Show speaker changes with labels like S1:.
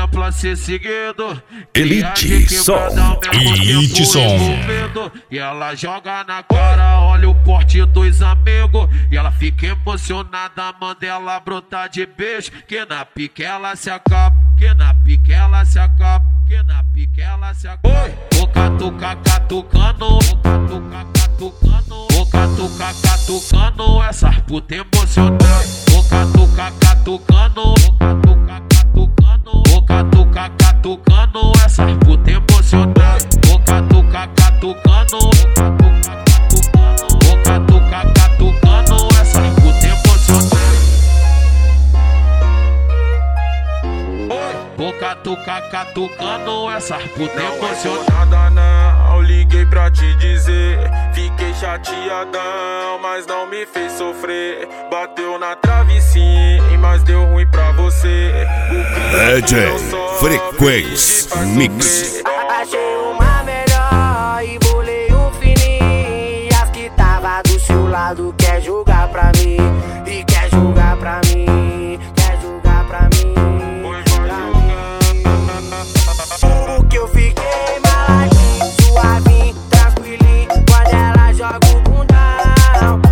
S1: exemplo a ser seguido.
S2: Elite Som, Elite Som.
S1: E ela joga na cara, olha o porte dos amigos. E ela fica emocionada, manda ela brotar de beijo. Que na pique ela se acaba, que na pique ela se acaba, que na pique ela se acaba. O catuca catucando, o catuca catucando, o catuca catucando, essas puta emocionantes. O catuca catucando, o catuca catucando, o catuca catucando, essas puta emocionantes. O catuca catucando, o catuca catucando, o catuca catucando, essas puta emocionantes. O catuca catucando, essas puta emocionada.
S3: Não, liguei pra te dizer, fiquei chateadão, mas não me fez sofrer. Bateu na trave sim, mas deu ruim pra você.
S2: DJ Frequência Mix.
S4: Achei uma melhor e bolei um fininho. As que tava do seu lado quer jogar pra mim, e quer jogar pra mim, quer jogar pra mim. Porque eu fiquei maladinho, suavinho, tranquilinho, quando ela joga o bundão.